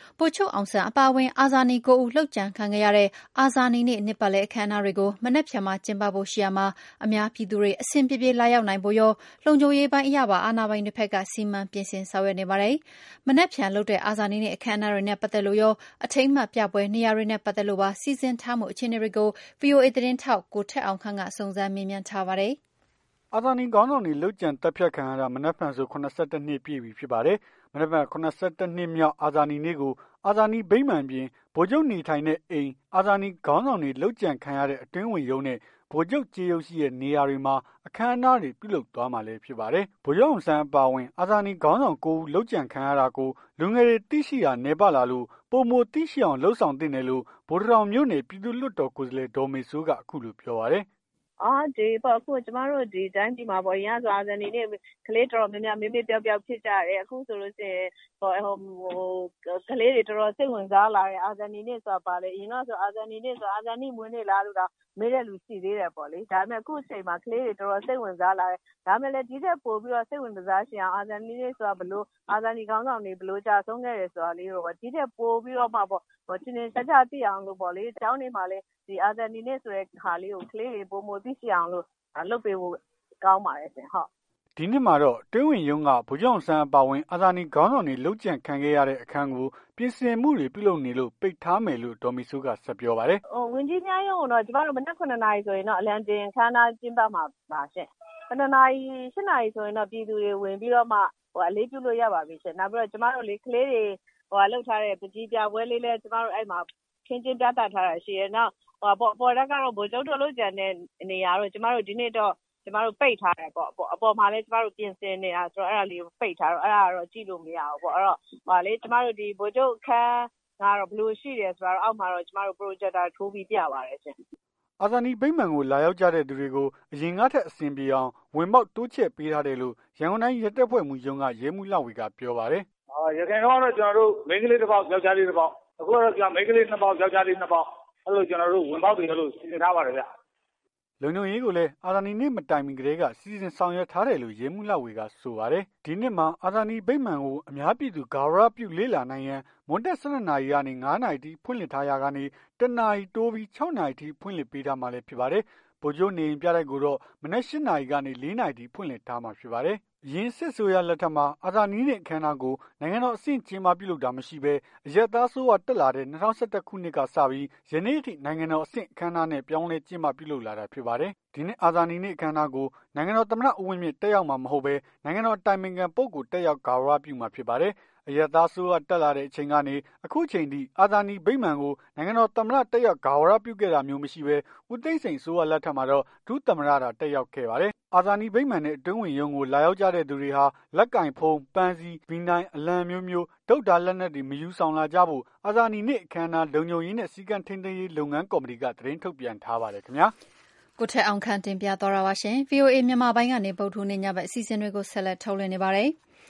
ဗိုလ်ချုပ်အောင်ဆန်းအပါအဝင်အာဇာနည်9 ဦးလုပ်ကြံခံခဲ့ရတဲ့အာဇာနည်နေ့နှစ်ပတ်လည်အခမ်းအနားတွေကိုမနက်ဖြန်မှာကျင်းပဖို့ရှိရာမှာအများပြည်သူတွေအဆင်ပြေပြေလာရောက်နိုင်ဖို့ရောလုံခြုံရေးပိုင်းအရပါအာဏာပိုင်တွေဘက်ကစီမံပြင်ဆင်ဆောင်ရွက်နေပါတယ်။မနက်ဖြန်လုပ်တဲ့အာဇာနည်နေ့အခမ်းအနားတွေနဲ့ပတ်သက်လို့ရောအထိမ်းအမှတ်ပြပွဲနေရာတွေနဲ့ပတ်သက်လို့ပါစီစဉ်ထားမှုအခြေအနေတွေကို VOA သတင်းထောက်ကိုထက်အောင်ခန့်ကစုံစမ်းမေးမြန်းထားပါတယ်။အာဇာနည်ခေါင်းဆောင်တွေလုပ်ကြံတပ်ဖြတ်ခံရတာမနက်ဖြန်ဆို81နှစ်ပြည့်ပြီဖြစ်ပါတယ်။မနက်ဖြန်81နှစ်မြောက်အာဇာနည်နေ့ကိုအာဇာနည်ဗိမာန်ပြင်ဗိုလ်ချုပ်နေထိုင်တဲ့အိမ်အာဇာနည်ခေါင်းဆောင်တွေလုပ်ကြံခံရတဲ့အတွင်းဝင်ရုံးနဲ့ဗိုလ်ချုပ်ကြေးရုပ်ရှိတဲ့နေရာတွေမှာအခမ်းအနားတွေပြုလုပ်သွားမှာလည်းဖြစ်ပါတယ်။ဗိုလ်ချုပ်အောင်ဆန်းအပါအဝင်အာဇာနည်ခေါင်းဆောင်9 ဦးလုပ်ကြံခံရတာကိုလူငယ်တွေသိရှိတာနေပါလာလို့ပိုမိုသိရှိအောင်လှုပ်ဆောင်သင့်တယ်လို့ဗိုလ်တထောင်မြို့နယ်ပြည်သူ့လွှတ်တော်ကိုယ်စားလှယ်ဒေါ်မေစိုးကအခုလိုပြောပါတယ်။အခုကျမတို့ဒီတိုင်းပြည်မှာပေါ့ရဆိုအာဇာနည်နေ့ကလေးတော်တော်များများမေးမေးပျောက်ပျောက်ဖြစ်ကြတယ်အခုဆိုလို့ရှိရင်ကလေးတွေတော်တော်စိတ်ဝင်စားလာတယ်အာဇာနည်နေ့ဆိုတာပါလေအရင်တော့ဆိုအာဇာနည်နေ့ဆိုတာအာဇာနည်မွေးနေ့လားလို့တော့မေးတဲ့လူရှိသေးတယ်ပေါ့လေဒါပေမဲ့အခုအချိန်မှာကလေးတွေတော်တော်စိတ်ဝင်စားလာတယ်ဒါပေမဲ့လည်းဒီထက်ပိုပြီးတော့စိတ်ဝင်စားရှင်အောင်အာဇာနည်နေ့ဆိုတာဘလို့အာဇာနည်ခေါင်းဆောင်တွေဘလို့ကြာဆုံးခဲ့တယ်ဆိုတာလေးတော့ဒီထက်ပိုပြီးတော့မှပေါ့ချင်းချင်းချာသိအောင်လို့ပေါ့လေကျောင်းတွေမှာလည်းဒီအာဇာနည်နေ့ဆိုတဲ့ခါလေးကိုကလေးတွေပိုမိုသိရှိအောင်လို့လုပ်ပေးဖို့ကောင်းပါတယ်ရှင်ဟုတ်ဒီနှစ်မှာတော့တွင်းဝင်ရုံးကဗိုလ်ချုပ်အောင်ဆန်းအပါဝင်အာဇာနည်ခေါင်းဆောင်တွေလုပ်ကြံခံခဲ့ရတဲ့အခန်းကိုပြင်ဆင်မှုတွေပြုလုပ်နေလို့ပိတ်ထားမယ်လို့ဒေါ်မီဆိုးကဆက်ပြောပါတယ်။ဝင်ကြီးများရုံးတော့ကျမတို့မနက်9 နာရီဆိုရင်တော့အလံတင်ခမ်းနားကျင်းပမှာပါရှင်။9 နာရီ10 နာရီဆိုရင်တော့ပြည်သူတွေဝင်ပြီးတော့မှအလေးပြုလို့ရပါပြီရှင်။နောက်ပြီးတော့ကျမတို့ကလေးတွေလှုပ်ထားတဲ့ပကြီးပြပွဲလေးလဲကျမတို့အဲ့မှာခင်းကျင်းပြသထားတာရှိရဲ။နောက်ပေါ်တက်ကတော့ဗိုလ်ချုပ်တို့လုပ်ကြံတဲ့နေရာတော့ကျမတို့ဒီနေ့တော့ကျမတို့ပိတ်ထားတယ်ပေါ့အပေါ်မှာလည်းကျမတို့ပြင်ဆင်နေတာဆိုတော့အဲ့ဒါလေးကိုပိတ်ထားတော့အဲ့ဒါတော့ကြည့်လို့မရဘူးပေါ့အဲ့တော့ကျမတို့ဒီဗိုလ်ချုပ်ခန်းကတော့ဘယ်လိုရှိတယ်ဆိုတော့အောက်မှာတော့ကျမတို့ projector ထိုးပြီးပြပါတယ်ရှင်အာဇာနည်ဗိမာန်ကိုလာရောက်ကြတဲ့သူတွေကိုအရင်ကထက်အဆင်ပြေအောင်ဝင်ပေါက်တိုးချဲ့ပေးထားတယ်လို့ရန်ကုန်တိုင်းရဲတပ်ဖွဲ့မှူးရုံးကရဲမှူးလှဝေကပြောပါတယ်ရခိုင်ကတော့ကျွန်တော်တို့မိန်းကလေးတစ်ပေါက်ယောက်ျားလေးတစ်ပေါက်အခုတော့ကျွန်တော်မိန်းကလေး2 ပေါက်ယောက်ျားလေး2 ပေါက်အဲ့လိုကျွန်တော်တို့ဝင်ပေါက်တွေလို့စီစဉ်ထားပါတယ်ဗျလုံခြုံရေးကိုလည်းအာဇာနည်နေ့မတိုင်မီကတည်းကစီစဉ်ဆောင်ရွက်ထားတယ်လို့ရဲမှူးလှဝေကဆိုပါတယ်ဒီနှစ်မှာအာဇာနည်ဗိမာန်ကိုအများပြည်သူဂါဝရပြုလေ့လာနိုင်ရန်မွန်းတက်12 နာရီကနေ9 နာရီထိဖွင့်လှစ်ထားရာကနေ1 နာရီတိုးပြီး6 နာရီထိဖွင့်လှစ်ပေးထားမှာလည်းဖြစ်ပါတယ်ဗိုလ်ချုပ်နေအိမ်ပြတိုက်ကိုတော့မနက်8 နာရီကနေ4 နာရီထိဖွင့်လှစ်ထားမှာဖြစ်ပါတယ်အရင်စစ်ဆိုရလက်ထက်မှာအာဇာနည်နေ့အခမ်းအနားကိုနိုင်ငံတော်အဆင့်ကျင်းပပြုလုပ်တာမရှိဘဲအရက်သားဆိုးဝါတက်လာတဲ့2011 ခုနှစ်ကစပြီးယနေ့အထိနိုင်ငံတော်အဆင့်အခမ်းအနားနဲ့ပြောင်းလဲကျင်းပပြုလုပ်လာတာဖြစ်ပါတယ်ဒီနေ့အာဇာနည်နေ့အခမ်းအနားကိုနိုင်ငံတော်သမ္မတဦးဝင်းမြင့်တက်ရောက်မှာမဟုတ်ဘဲနိုင်ငံတော်တိုင်ပင်ခံပုဂ္ဂိုလ်တက်ရောက်ဂါဝရပြုမှာဖြစ်ပါတယ်အရက်သားဆိုးဝါတက်လာတဲ့အချိန်ကနေအခုချိန်ထိအာဇာနည်ဗိမာန်ကိုနိုင်ငံတော်သမ္မတတက်ရောက်ဂါဝရပြုခဲ့တာမျိုးမရှိဘဲဦးသိန်းစိန်ဆိုးဝါလက်ထက်မှာတော့ဒုသမ္မတတာတက်ရောက်ခဲ့ပါတယ်အာဇာနည်ဗိမာန်နဲ့အတွင်းဝင်ရုံးကိုလာရောက်ကြတဲ့သူတွေဟာလက်ကင်ဖုံးပန်းစည်းဗီနိုင်းအလံမျိုးဒုတ်တာလက်နက်တွေမယူဆောင်လာကြဖို့အာဇာနည်နေ့အခမ်းအနားလုံခြုံရေးနဲ့စီကံထိန်းသိမ်းရေးလုပ်ငန်းကော်မတီကသတင်းထုတ်ပြန်ထားပါတယ်ခင်ဗျာကိုထက်အောင်ခန့်တင်ပြသွားတာပါရှင် VOA မြန်မာပိုင်းကနေဗုဒ္ဓဟူးနေ့ညဘက်အစီအစဉ်တွေကိုဆက်လက်ထုတ်လွှင့်နေပါတယ်။